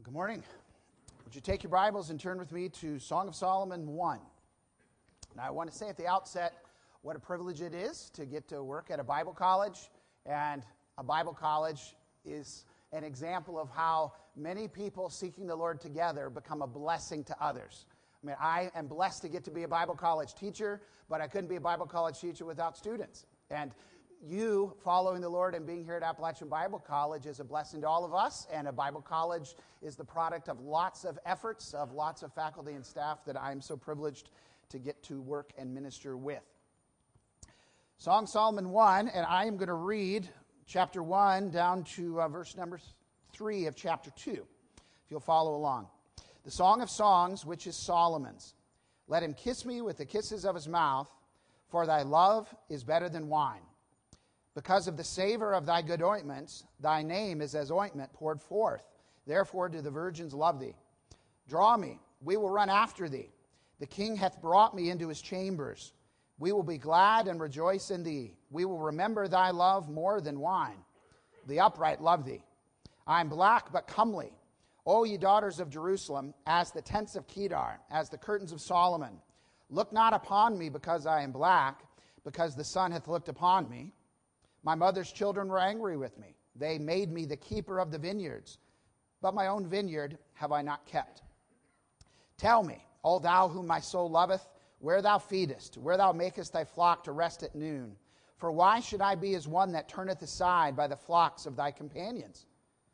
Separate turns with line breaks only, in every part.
Good morning. Would you take your Bibles and turn with me to Song of Solomon 1? Now, I want to say at the outset what a privilege it is to get to work at a Bible college, and a Bible college is an example of how many people seeking the Lord together become a blessing to others. I mean, I am blessed to get to be a Bible college teacher, but I couldn't be a Bible college teacher without students. And you following the Lord and being here at Appalachian Bible College is a blessing to all of us, and a Bible college is the product of lots of efforts, of lots of faculty and staff that I'm so privileged to get to work and minister with. Song of Solomon 1, and I am going to read chapter 1 down to verse number 3 of chapter 2, if you'll follow along. The Song of Songs, which is Solomon's. Let him kiss me with the kisses of his mouth, for thy love is better than wine. Because of the savor of thy good ointments, thy name is as ointment poured forth. Therefore do the virgins love thee. Draw me, we will run after thee. The king hath brought me into his chambers. We will be glad and rejoice in thee. We will remember thy love more than wine. The upright love thee. I am black but comely. O ye daughters of Jerusalem, as the tents of Kedar, as the curtains of Solomon. Look not upon me because I am black, because the sun hath looked upon me. My mother's children were angry with me. They made me the keeper of the vineyards. But my own vineyard have I not kept. Tell me, O thou whom my soul loveth, where thou feedest, where thou makest thy flock to rest at noon. For why should I be as one that turneth aside by the flocks of thy companions?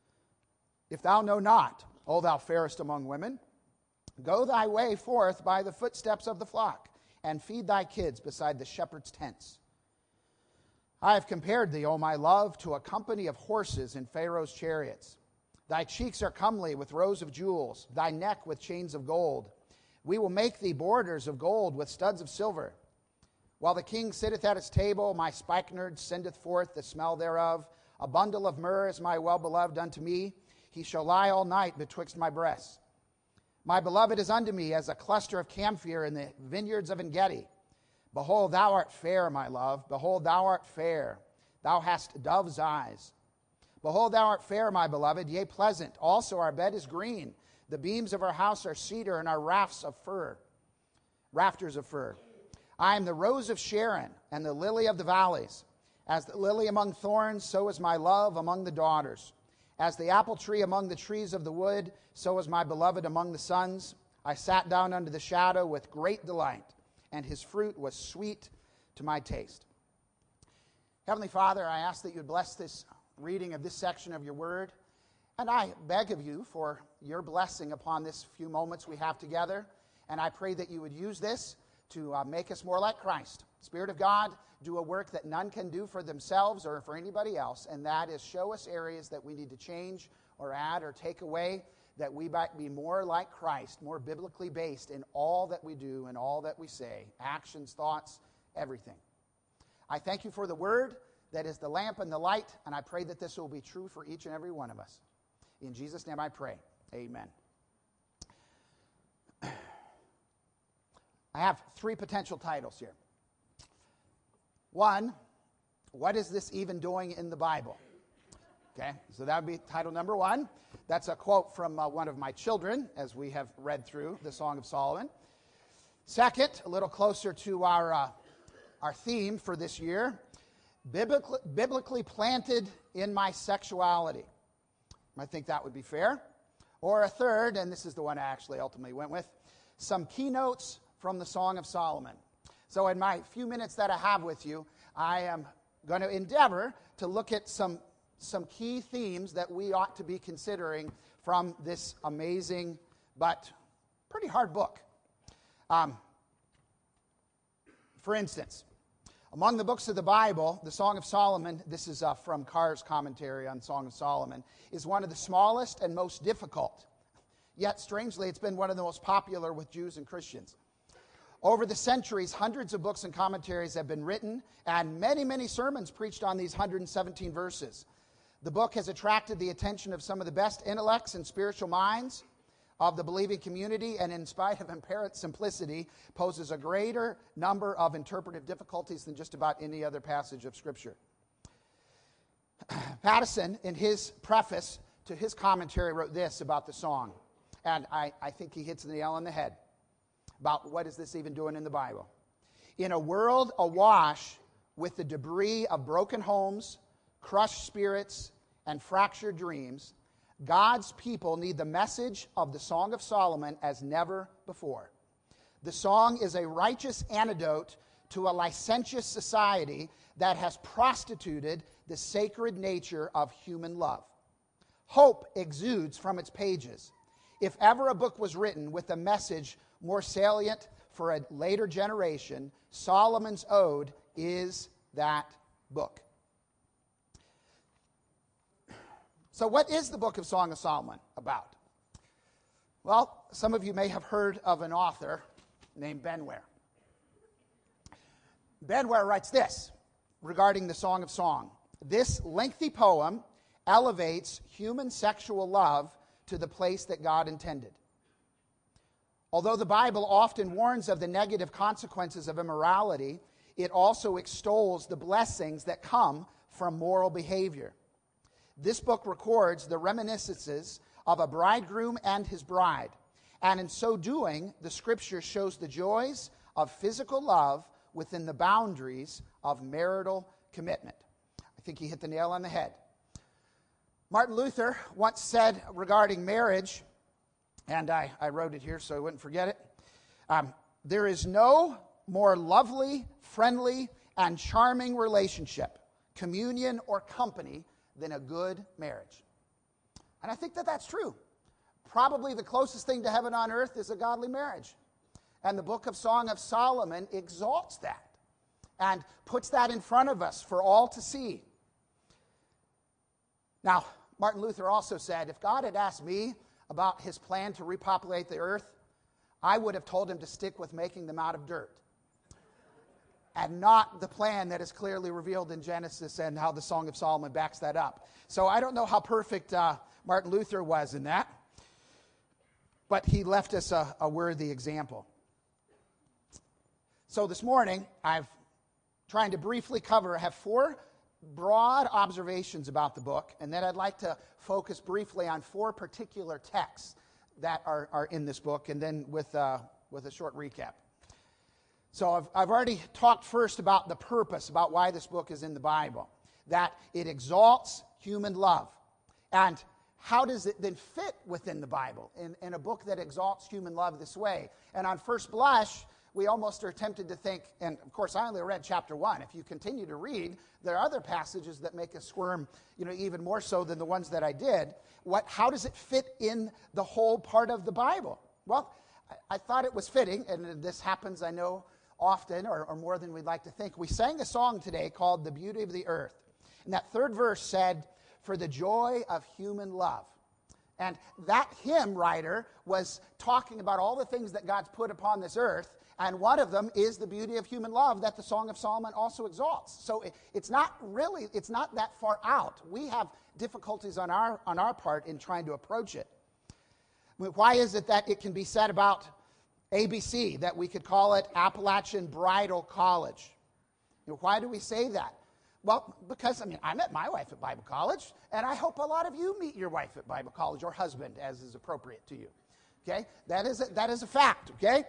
If thou know not, O thou fairest among women, go thy way forth by the footsteps of the flock, and feed thy kids beside the shepherd's tents. I have compared thee, O my love, to a company of horses in Pharaoh's chariots. Thy cheeks are comely with rows of jewels, thy neck with chains of gold. We will make thee borders of gold with studs of silver. While the king sitteth at his table, my spikenard sendeth forth the smell thereof. A bundle of myrrh is my well-beloved unto me. He shall lie all night betwixt my breasts. My beloved is unto me as a cluster of camphor in the vineyards of En-gedi. Behold, thou art fair, my love. Behold, thou art fair. Thou hast dove's eyes. Behold, thou art fair, my beloved, yea, pleasant. Also our bed is green. The beams of our house are cedar, and our rafters of fir. I am the rose of Sharon, and the lily of the valleys. As the lily among thorns, so is my love among the daughters. As the apple tree among the trees of the wood, so is my beloved among the sons. I sat down under the shadow with great delight, and his fruit was sweet to my taste. Heavenly Father, I ask that you would bless this reading of this section of your word, and I beg of you for your blessing upon this few moments we have together, and I pray that you would use this to make us more like Christ. Spirit of God, do a work that none can do for themselves or for anybody else, and that is show us areas that we need to change or add or take away, that we might be more like Christ, more biblically based in all that we do and all that we say, actions, thoughts, everything. I thank you for the word that is the lamp and the light, and I pray that this will be true for each and every one of us. In Jesus' name I pray. Amen. I have three potential titles here. One, what is this even doing in the Bible? Okay, so that would be title number one. That's a quote from one of my children as we have read through the Song of Solomon. Second, a little closer to our theme for this year, biblically planted in my sexuality. I think that would be fair. Or a third, and this is the one I actually ultimately went with, some keynotes from the Song of Solomon. So in my few minutes that I have with you, I am going to endeavor to look at some key themes that we ought to be considering from this amazing but pretty hard book. For instance, among the books of the Bible, the Song of Solomon, this is from Carr's commentary on Song of Solomon, is one of the smallest and most difficult. Yet, strangely, it's been one of the most popular with Jews and Christians. Over the centuries, hundreds of books and commentaries have been written, and many, many sermons preached on these 117 verses. The book has attracted the attention of some of the best intellects and spiritual minds of the believing community, and in spite of apparent simplicity, poses a greater number of interpretive difficulties than just about any other passage of Scripture. Pattison, in his preface to his commentary, wrote this about the song. And I think he hits the nail on the head about what is this even doing in the Bible. In a world awash with the debris of broken homes, crushed spirits, and fractured dreams, God's people need the message of the Song of Solomon as never before. The song is a righteous antidote to a licentious society that has prostituted the sacred nature of human love. Hope exudes from its pages. If ever a book was written with a message more salient for a later generation, Solomon's Ode is that book. So what is the book of Song of Solomon about? Well, some of you may have heard of an author named Ben Ware. Ben Ware writes this regarding the Song of Song. This lengthy poem elevates human sexual love to the place that God intended. Although the Bible often warns of the negative consequences of immorality, it also extols the blessings that come from moral behavior. This book records the reminiscences of a bridegroom and his bride, and in so doing, the Scripture shows the joys of physical love within the boundaries of marital commitment. I think he hit the nail on the head. Martin Luther once said regarding marriage, and I wrote it here so I wouldn't forget it, there is no more lovely, friendly, and charming relationship, communion, or company than a good marriage. And I think that that's true. Probably the closest thing to heaven on earth is a godly marriage. And the book of Song of Solomon exalts that and puts that in front of us for all to see. Now, Martin Luther also said, if God had asked me about his plan to repopulate the earth, I would have told him to stick with making them out of dirt, and not the plan that is clearly revealed in Genesis and how the Song of Solomon backs that up. So I don't know how perfect Martin Luther was in that, but he left us a worthy example. So this morning, I've trying to briefly cover, I have 4 broad observations about the book, and then I'd like to focus briefly on 4 particular texts that are in this book, and then with a short recap. So I've already talked first about the purpose, about why this book is in the Bible, that it exalts human love. And how does it then fit within the Bible in a book that exalts human love this way? And on first blush, we almost are tempted to think, and of course I only read chapter 1. If you continue to read, there are other passages that make us squirm, even more so than the ones that I did. How does it fit in the whole part of the Bible? Well, I thought it was fitting, and this happens, I know, often or more than we'd like to think. We sang a song today called The Beauty of the Earth. And that 3rd verse said, for the joy of human love. And that hymn writer was talking about all the things that God's put upon this earth, and one of them is the beauty of human love that the Song of Solomon also exalts. So it's not that far out. We have difficulties on our part in trying to approach it. Why is it that it can be said about ABC, that we could call it Appalachian Bridal College? Why do we say that? Well, because, I met my wife at Bible college, and I hope a lot of you meet your wife at Bible college, or husband, as is appropriate to you. Okay? That is a fact, okay?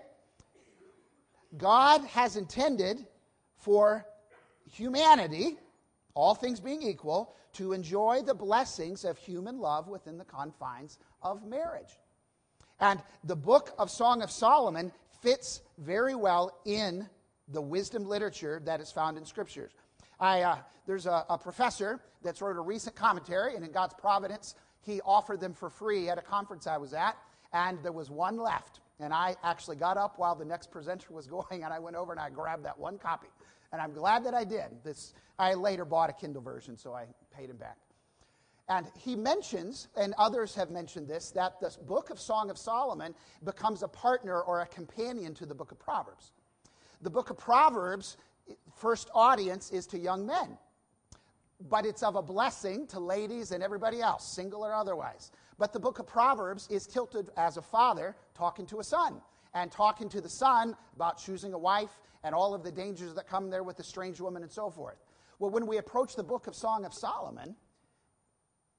God has intended for humanity, all things being equal, to enjoy the blessings of human love within the confines of marriage. And the book of Song of Solomon fits very well in the wisdom literature that is found in Scriptures. There's a professor that's wrote a recent commentary, and in God's providence, he offered them for free at a conference I was at, and there was one left. And I actually got up while the next presenter was going, and I went over and I grabbed that one copy. And I'm glad that I did. I later bought a Kindle version, so I paid him back. And he mentions, and others have mentioned this, that this book of Song of Solomon becomes a partner or a companion to the book of Proverbs. The book of Proverbs, first audience is to young men, but it's of a blessing to ladies and everybody else, single or otherwise. But the book of Proverbs is tilted as a father talking to a son, and talking to the son about choosing a wife and all of the dangers that come there with a strange woman and so forth. Well, when we approach the book of Song of Solomon,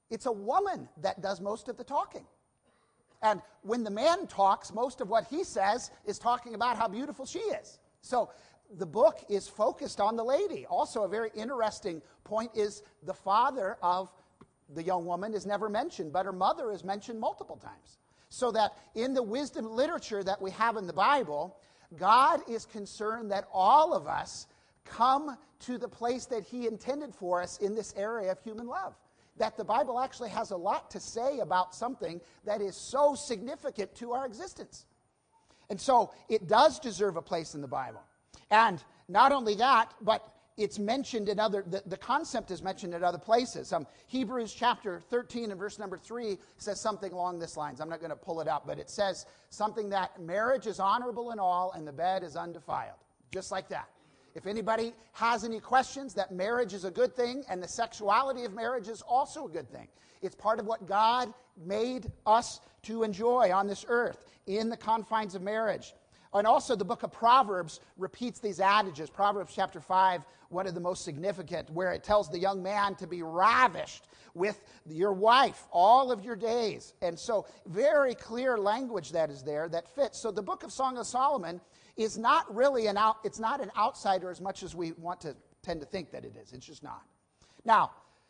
it's a woman that does most of the talking. And when the man talks, most of what he says is talking about how beautiful she is. So the book is focused on the lady. Also, a very interesting point is the father of the young woman is never mentioned, but her mother is mentioned multiple times. So that in the wisdom literature that we have in the Bible, God is concerned that all of us come to the place that he intended for us in this area of human love. That the Bible actually has a lot to say about something that is so significant to our existence. And so it does deserve a place in the Bible. And not only that, but it's mentioned in the concept is mentioned in other places. Hebrews chapter 13 and verse number 3 says something along this lines. I'm not going to pull it up, but it says something that marriage is honorable in all and the bed is undefiled. Just like that. If anybody has any questions, that marriage is a good thing and the sexuality of marriage is also a good thing. It's part of what God made us to enjoy on this earth in the confines of marriage. And also the book of Proverbs repeats these adages. Proverbs chapter 5, one of the most significant, where it tells the young man to be ravished with your wife all of your days. And so very clear language that is there that fits. So the book of Song of Solomon is not really it's not an outsider as much as we want to tend to think that it is. It's just not. Now,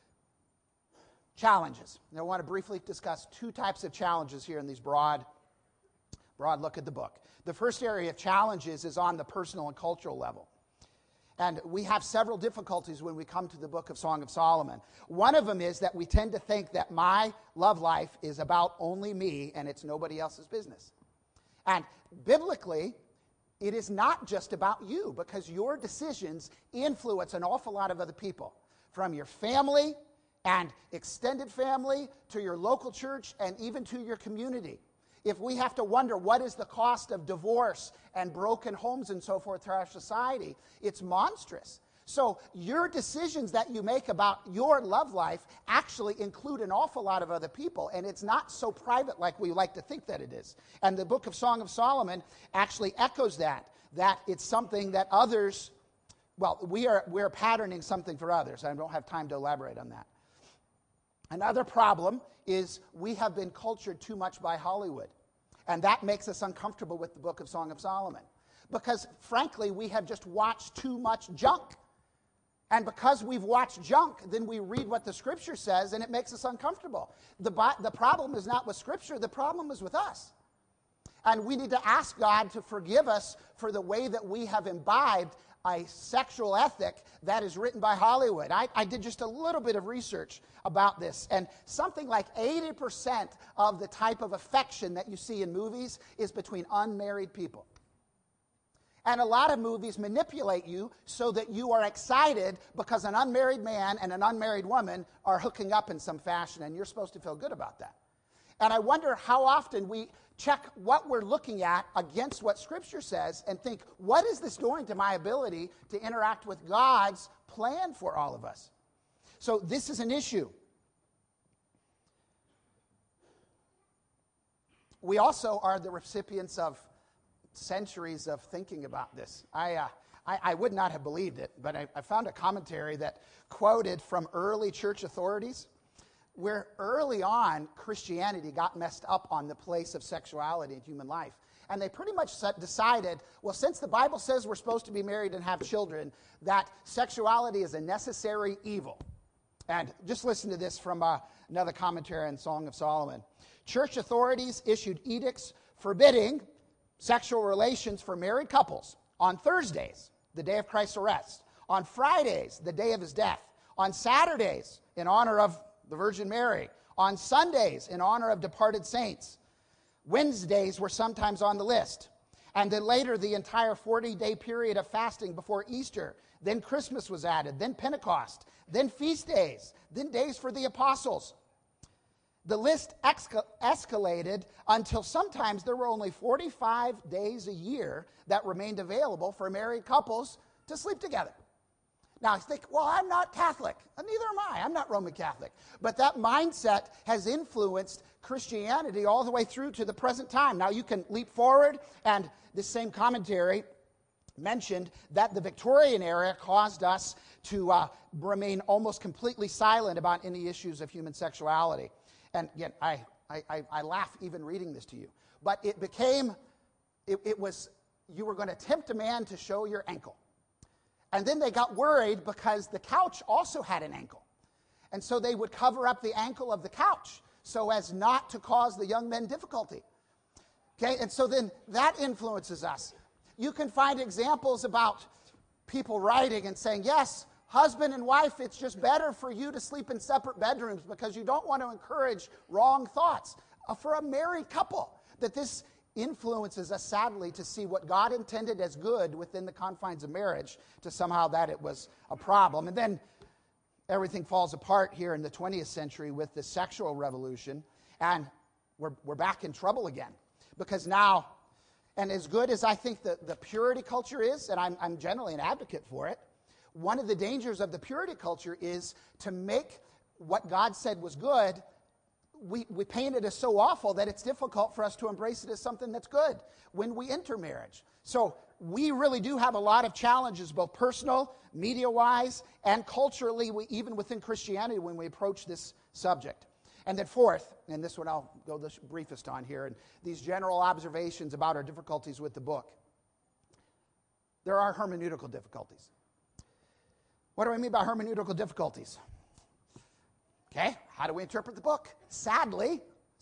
challenges. Now, I want to briefly discuss two types of challenges here in these broad look at the book. The first area of challenges is on the personal and cultural level. And we have several difficulties when we come to the book of Song of Solomon. One of them is that we tend to think that my love life is about only me and it's nobody else's business. And biblically, it is not just about you, because your decisions influence an awful lot of other people, from your family and extended family to your local church and even to your community. If we have to wonder what is the cost of divorce and broken homes and so forth to our society, it's monstrous. So your decisions that you make about your love life actually include an awful lot of other people, and it's not so private like we like to think that it is. And the book of Song of Solomon actually echoes that it's something that others, we're patterning something for others. I don't have time to elaborate on that. Another problem is we have been cultured too much by Hollywood, and that makes us uncomfortable with the book of Song of Solomon. Because, frankly, we have just watched too much junk. And because we've watched junk, then we read what the Scripture says, and it makes us uncomfortable. The problem is not with Scripture. The problem is with us. And we need to ask God to forgive us for the way that we have imbibed a sexual ethic that is written by Hollywood. I did just a little bit of research about this, and something like 80% of the type of affection that you see in movies is between unmarried people. And a lot of movies manipulate you so that you are excited because an unmarried man and an unmarried woman are hooking up in some fashion, and you're supposed to feel good about that. And I wonder how often we check what we're looking at against what Scripture says and think, what is this doing to my ability to interact with God's plan for all of us? So this is an issue. We also are the recipients of centuries of thinking about this. I would not have believed it, but I found a commentary that quoted from early church authorities where early on Christianity got messed up on the place of sexuality in human life. And they pretty much decided, well, since the Bible says we're supposed to be married and have children, that sexuality is a necessary evil. And just listen to this from another commentary on Song of Solomon. Church authorities issued edicts forbidding sexual relations for married couples on Thursdays, the day of Christ's arrest, on Fridays, the day of his death, on Saturdays, in honor of the Virgin Mary, on Sundays, in honor of departed saints. Wednesdays were sometimes on the list. And then later, the entire 40-day period of fasting before Easter. Then Christmas was added, then Pentecost, then feast days, then days for the apostles. The list escalated until sometimes there were only 45 days a year that remained available for married couples to sleep together. Now, I think, well, I'm not Catholic. Neither am I. I'm not Roman Catholic. But that mindset has influenced Christianity all the way through to the present time. Now, you can leap forward, and this same commentary mentioned that the Victorian era caused us to remain almost completely silent about any issues of human sexuality. And again, I laugh even reading this to you. But it became, it was, you were going to tempt a man to show your ankle. And then they got worried because the couch also had an ankle. And so they would cover up the ankle of the couch so as not to cause the young men difficulty. Okay, and so then that influences us. You can find examples about people writing and saying, yes, husband and wife, it's just better for you to sleep in separate bedrooms because you don't want to encourage wrong thoughts. For a married couple, that this influences us, sadly, to see what God intended as good within the confines of marriage to somehow that it was a problem. And then everything falls apart here in the 20th century with the sexual revolution, and we're back in trouble again. Because now, and as good as I think the purity culture is, and I'm generally an advocate for it, one of the dangers of the purity culture is to make what God said was good, we paint it as so awful that it's difficult for us to embrace it as something that's good when we enter marriage. So we really do have a lot of challenges, both personal, media-wise, and culturally, even within Christianity when we approach this subject. And then fourth, and this one I'll go the briefest on here, and these general observations about our difficulties with the book. There are hermeneutical difficulties. What do I mean by hermeneutical difficulties? Okay, how do we interpret the book? Sadly,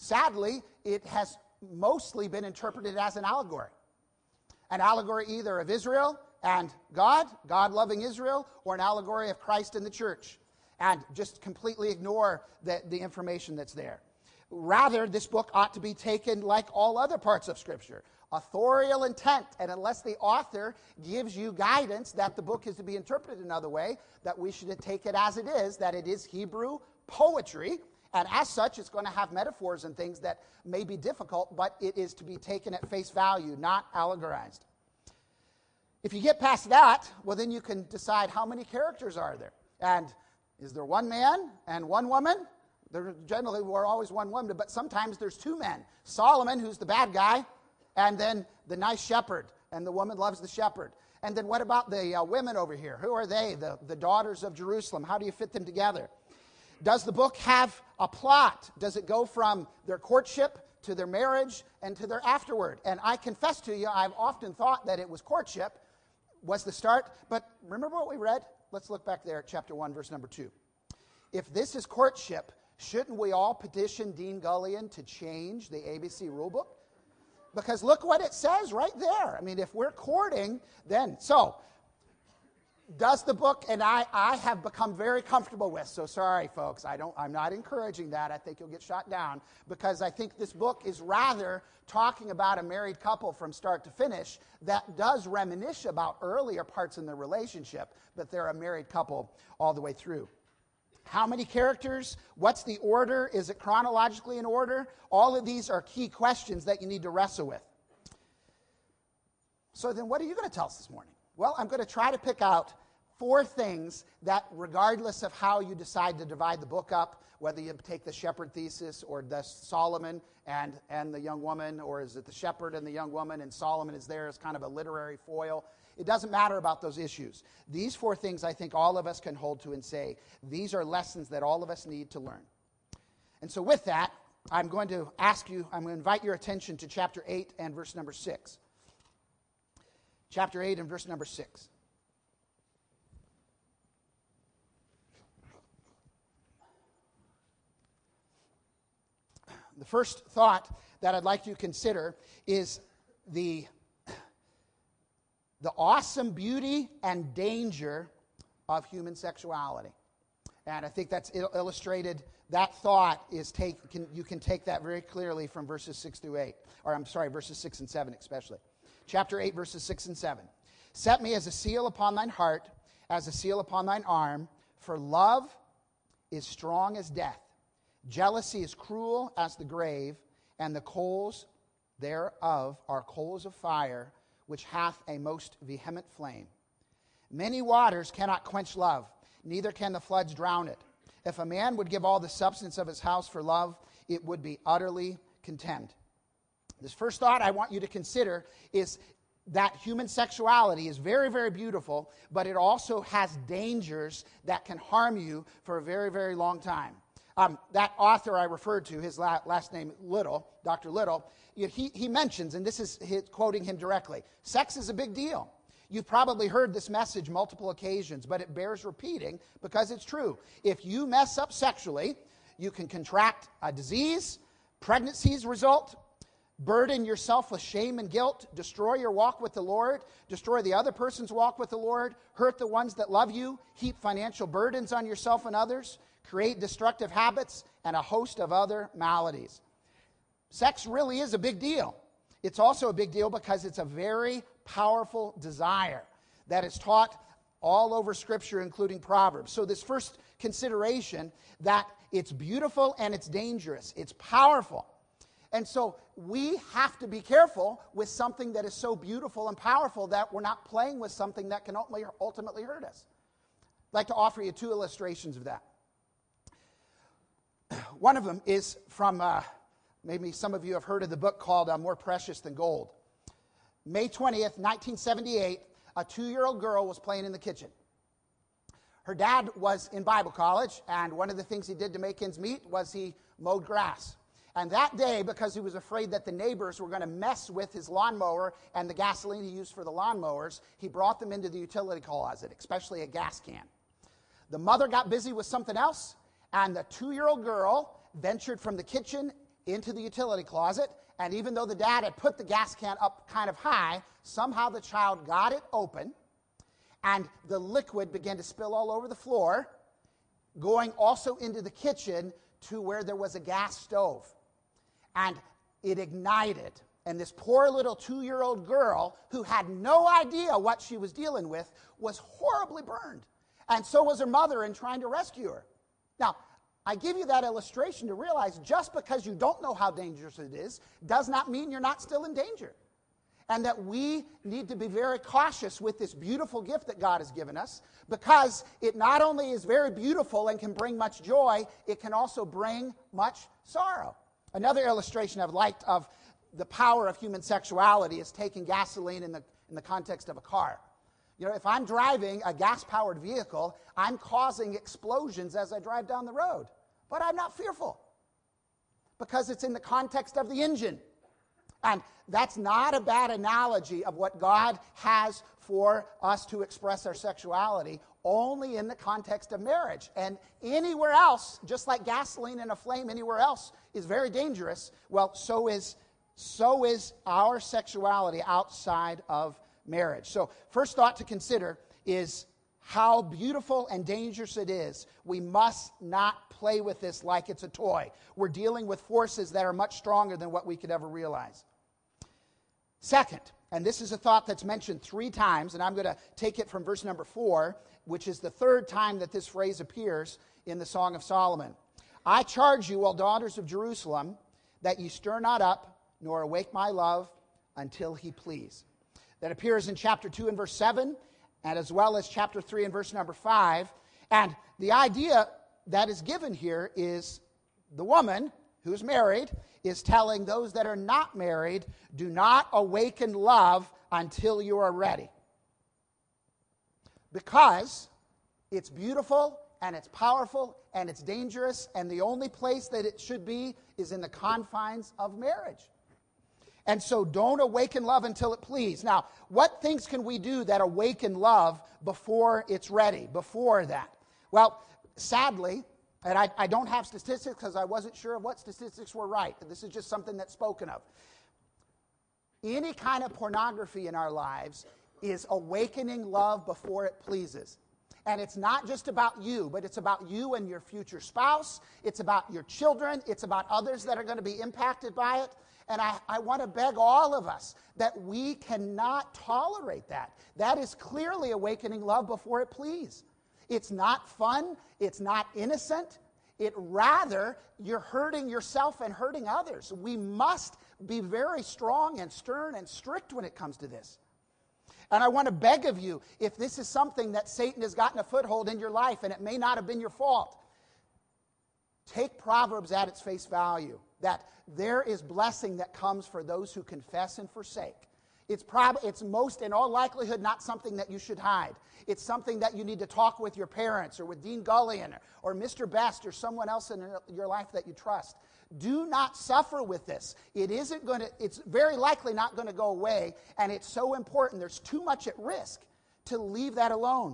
it has mostly been interpreted as an allegory. An allegory either of Israel and God loving Israel, or an allegory of Christ and the church, and just completely ignore the information that's there. Rather, this book ought to be taken like all other parts of Scripture, authorial intent, and unless the author gives you guidance that the book is to be interpreted another way, that we should take it as it is, that it is Hebrew poetry, and as such, it's going to have metaphors and things that may be difficult, but it is to be taken at face value, not allegorized. If you get past that, well, then you can decide how many characters are there. And is there one man and one woman? There generally were always one woman, but sometimes there's two men. Solomon, who's the bad guy, and then the nice shepherd, and the woman loves the shepherd. And then what about the women over here? Who are they? The daughters of Jerusalem. How do you fit them together? Does the book have a plot? Does it go from their courtship to their marriage and to their afterward? And I confess to you, I've often thought that it was courtship was the start. But remember what we read? Let's look back there at chapter 1, verse number 2. If this is courtship, shouldn't we all petition Dean Gullion to change the ABC rulebook? Because look what it says right there. I mean, if we're courting, then... So, does the book, and I have become very comfortable with, so sorry folks, I'm not encouraging that. I think you'll get shot down, because I think this book is rather talking about a married couple from start to finish that does reminisce about earlier parts in their relationship, but they're a married couple all the way through. How many characters? What's the order? Is it chronologically in order? All of these are key questions that you need to wrestle with. So then what are you going to tell us this morning? Well, I'm going to try to pick out 4 things that, regardless of how you decide to divide the book up, whether you take the shepherd thesis or the Solomon and the young woman, or is it the shepherd and the young woman and Solomon is there as kind of a literary foil, it doesn't matter about those issues. These 4 things I think all of us can hold to and say, these are lessons that all of us need to learn. And so with that, I'm going to invite your attention to chapter 8 and verse number 6. Chapter 8 and verse number 6. The first thought that I'd like you to consider is the awesome beauty and danger of human sexuality. And I think that's illustrated, that thought is you can take that very clearly from verses 6 through 8. Or I'm sorry, verses 6 and 7 especially. Chapter 8, verses 6 and 7. Set me as a seal upon thine heart, as a seal upon thine arm, for love is strong as death. Jealousy is cruel as the grave, and the coals thereof are coals of fire, which hath a most vehement flame. Many waters cannot quench love, neither can the floods drown it. If a man would give all the substance of his house for love, it would be utterly contemned. This first thought I want you to consider is that human sexuality is very, very beautiful, but it also has dangers that can harm you for a very, very long time. That author I referred to, his last name Little, Dr. Little, he mentions, and this is quoting him directly, sex is a big deal. You've probably heard this message multiple occasions, but it bears repeating because it's true. If you mess up sexually, you can contract a disease, pregnancies result, burden yourself with shame and guilt, destroy your walk with the Lord, destroy the other person's walk with the Lord, hurt the ones that love you, heap financial burdens on yourself and others, create destructive habits, and a host of other maladies. Sex really is a big deal. It's also a big deal because it's a very powerful desire that is taught all over Scripture, including Proverbs. So this first consideration, that it's beautiful and it's dangerous. It's powerful. And so we have to be careful with something that is so beautiful and powerful that we're not playing with something that can ultimately hurt us. I'd like to offer you 2 illustrations of that. One of them is from, maybe some of you have heard of the book called More Precious Than Gold. May 20th, 1978, a 2-year-old girl was playing in the kitchen. Her dad was in Bible college, and one of the things he did to make ends meet was he mowed grass. And that day, because he was afraid that the neighbors were going to mess with his lawnmower and the gasoline he used for the lawnmowers, he brought them into the utility closet, especially a gas can. The mother got busy with something else, and the 2-year-old girl ventured from the kitchen into the utility closet, and even though the dad had put the gas can up kind of high, somehow the child got it open, and the liquid began to spill all over the floor, going also into the kitchen to where there was a gas stove. And it ignited. And this poor little 2-year-old girl, who had no idea what she was dealing with, was horribly burned. And so was her mother in trying to rescue her. Now, I give you that illustration to realize just because you don't know how dangerous it is does not mean you're not still in danger. And that we need to be very cautious with this beautiful gift that God has given us, because it not only is very beautiful and can bring much joy, it can also bring much sorrow. Another illustration I've liked of the power of human sexuality is taking gasoline in the context of a car. You know, if I'm driving a gas-powered vehicle, I'm causing explosions as I drive down the road. But I'm not fearful because it's in the context of the engine. And that's not a bad analogy of what God has for us to express our sexuality, only in the context of marriage. And anywhere else, just like gasoline in a flame anywhere else is very dangerous, well, so is our sexuality outside of marriage. So first thought to consider is how beautiful and dangerous it is. We must not play with this like it's a toy. We're dealing with forces that are much stronger than what we could ever realize. Second, and this is a thought that's mentioned 3 times, and I'm going to take it from verse number 4, which is the 3rd time that this phrase appears in the Song of Solomon. I charge you, O daughters of Jerusalem, that ye stir not up, nor awake my love, until he please. That appears in chapter 2 and verse 7, and as well as chapter 3 and verse number 5. And the idea that is given here is the woman who's married is telling those that are not married, do not awaken love until you are ready. Because it's beautiful and it's powerful and it's dangerous, and the only place that it should be is in the confines of marriage. And so don't awaken love until it please. Now, what things can we do that awaken love before it's ready, before that? Well, sadly, and I don't have statistics because I wasn't sure of what statistics were right. This is just something that's spoken of. Any kind of pornography in our lives is awakening love before it pleases. And it's not just about you, but it's about you and your future spouse. It's about your children. It's about others that are going to be impacted by it. And I want to beg all of us that we cannot tolerate that. That is clearly awakening love before it please. It's not fun. It's not innocent. Rather, you're hurting yourself and hurting others. We must be very strong and stern and strict when it comes to this. And I want to beg of you, if this is something that Satan has gotten a foothold in your life, and it may not have been your fault, take Proverbs at its face value, that there is blessing that comes for those who confess and forsake. It's most, in all likelihood, not something that you should hide. It's something that you need to talk with your parents or with Dean Gullion or Mr. Best or someone else in your life that you trust. Do not suffer with this. It's very likely not going to go away, and it's so important. There's too much at risk to leave that alone.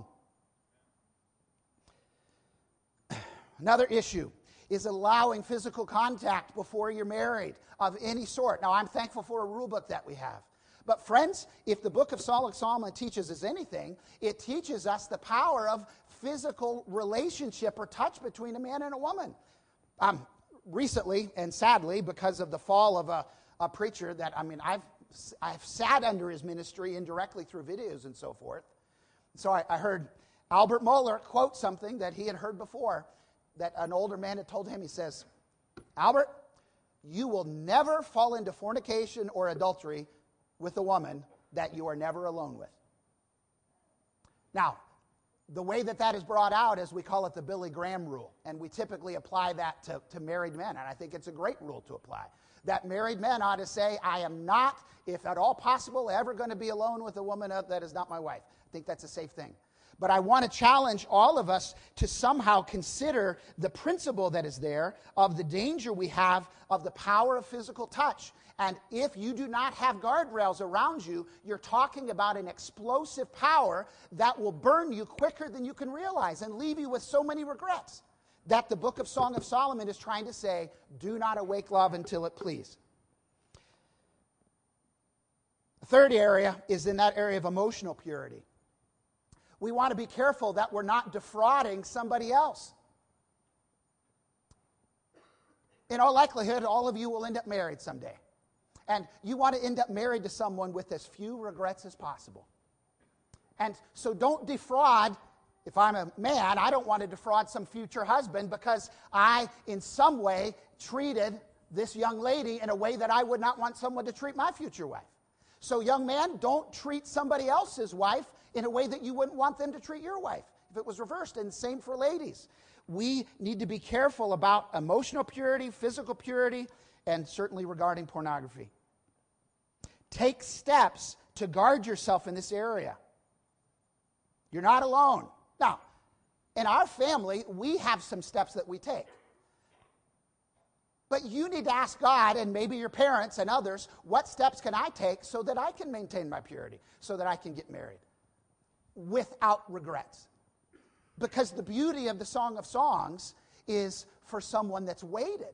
Another issue is allowing physical contact before you're married of any sort. Now, I'm thankful for a rule book that we have. But friends, if the book of Song of Solomon teaches us anything, it teaches us the power of physical relationship or touch between a man and a woman. Recently, and sadly, because of the fall of a preacher that, I've sat under his ministry indirectly through videos and so forth. So I heard Albert Mohler quote something that he had heard before, that an older man had told him. He says, "Albert, you will never fall into fornication or adultery with a woman that you are never alone with." Now, the way that is brought out is we call it the Billy Graham rule, and we typically apply that to married men, and I think it's a great rule to apply. That married men ought to say, I am not, if at all possible, ever going to be alone with a woman that is not my wife. I think that's a safe thing. But I want to challenge all of us to somehow consider the principle that is there of the danger we have of the power of physical touch. And if you do not have guardrails around you, you're talking about an explosive power that will burn you quicker than you can realize and leave you with so many regrets. That the book of Song of Solomon is trying to say, do not awake love until it please. The third area is in that area of emotional purity. We want to be careful that we're not defrauding somebody else. In all likelihood, all of you will end up married someday. And you want to end up married to someone with as few regrets as possible. And so don't defraud. If I'm a man, I don't want to defraud some future husband because I, in some way, treated this young lady in a way that I would not want someone to treat my future wife. So young man, don't treat somebody else's wife in a way that you wouldn't want them to treat your wife if it was reversed. And same for ladies. We need to be careful about emotional purity, physical purity, and certainly regarding pornography. Take steps to guard yourself in this area. You're not alone. Now, in our family, we have some steps that we take. But you need to ask God and maybe your parents and others, what steps can I take so that I can maintain my purity, so that I can get married without regrets? Because the beauty of the Song of Songs is for someone that's waited.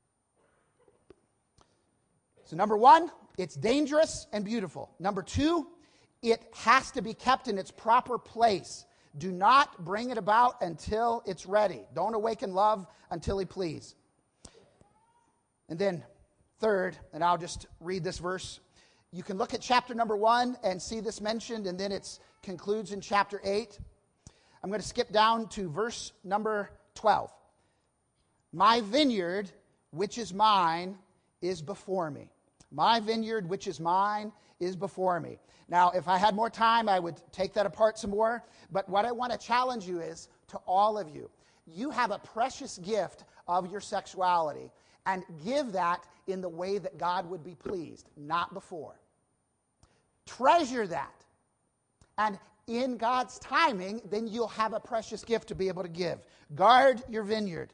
So number one, it's dangerous and beautiful. Number two, it has to be kept in its proper place. Do not bring it about until it's ready. Don't awaken love until he please. And then third, and I'll just read this verse. You can look at chapter number 1 and see this mentioned, and then it concludes in chapter 8. I'm going to skip down to verse number 12. My vineyard, which is mine, is before me. My vineyard, which is mine, is before me. Now, if I had more time, I would take that apart some more. But what I want to challenge you is, to all of you, you have a precious gift of your sexuality. And give that in the way that God would be pleased, not before. Treasure that. And in God's timing, then you'll have a precious gift to be able to give. Guard your vineyard.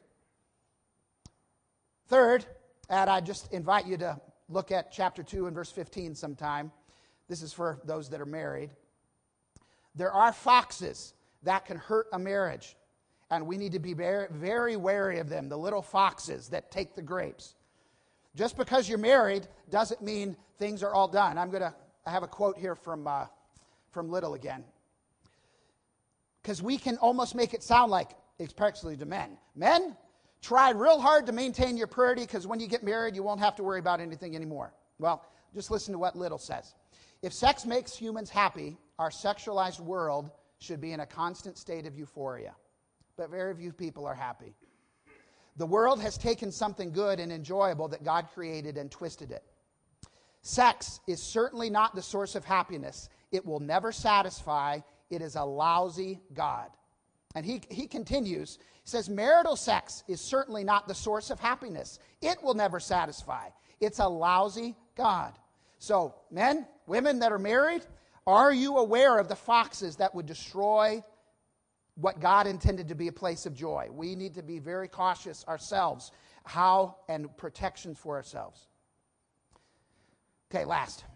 Third, and I just invite you to look at chapter 2 and verse 15 sometime. This is for those that are married. There are foxes that can hurt a marriage. And we need to be very, very wary of them, the little foxes that take the grapes. Just because you're married doesn't mean things are all done. I have a quote here from Little again. Because we can almost make it sound like, especially to men, men, try real hard to maintain your purity because when you get married, you won't have to worry about anything anymore. Well, just listen to what Little says. If sex makes humans happy, our sexualized world should be in a constant state of euphoria. But very few people are happy. The world has taken something good and enjoyable that God created and twisted it. Sex is certainly not the source of happiness. It will never satisfy. It is a lousy God. And he continues, he says, marital sex is certainly not the source of happiness. It will never satisfy. It's a lousy God. So, men, women that are married, are you aware of the foxes that would destroy what God intended to be a place of joy? We need to be very cautious ourselves, how and protections for ourselves. Okay, last.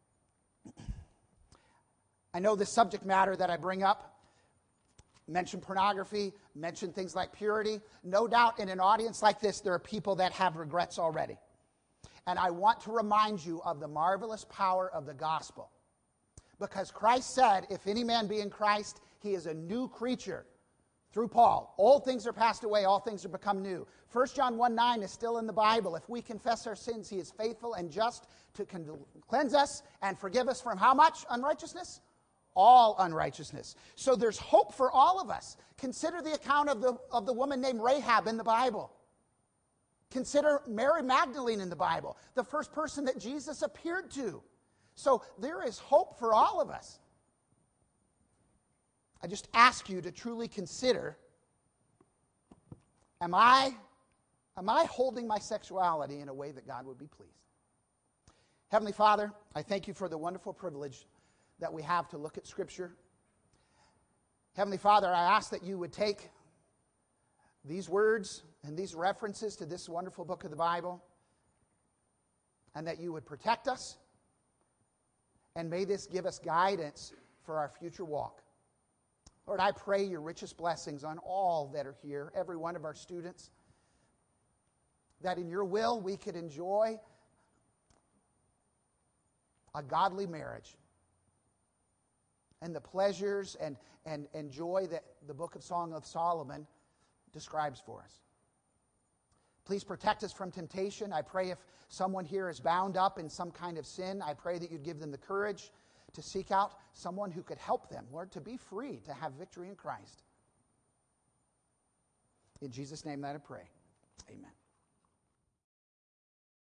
I know this subject matter that I bring up, mention pornography, mention things like purity. No doubt in an audience like this, there are people that have regrets already. And I want to remind you of the marvelous power of the gospel. Because Christ said, if any man be in Christ, he is a new creature. Through Paul, old things are passed away, all things are become new. 1 John 1:9 is still in the Bible. If we confess our sins, he is faithful and just to cleanse us and forgive us from how much unrighteousness? All unrighteousness. So there's hope for all of us. Consider the account of the woman named Rahab in the Bible. Consider Mary Magdalene in the Bible, the first person that Jesus appeared to. So there is hope for all of us. I just ask you to truly consider, am I holding my sexuality in a way that God would be pleased? Heavenly Father, I thank you for the wonderful privilege that we have to look at Scripture. Heavenly Father, I ask that you would take these words and these references to this wonderful book of the Bible, and that you would protect us, and may this give us guidance for our future walk. Lord, I pray your richest blessings on all that are here, every one of our students, that in your will we could enjoy a godly marriage and the pleasures and joy that the book of Song of Solomon describes for us. Please protect us from temptation. I pray if someone here is bound up in some kind of sin, I pray that you'd give them the courage to seek out someone who could help them, Lord, to be free, to have victory in Christ. In Jesus' name that I pray. Amen.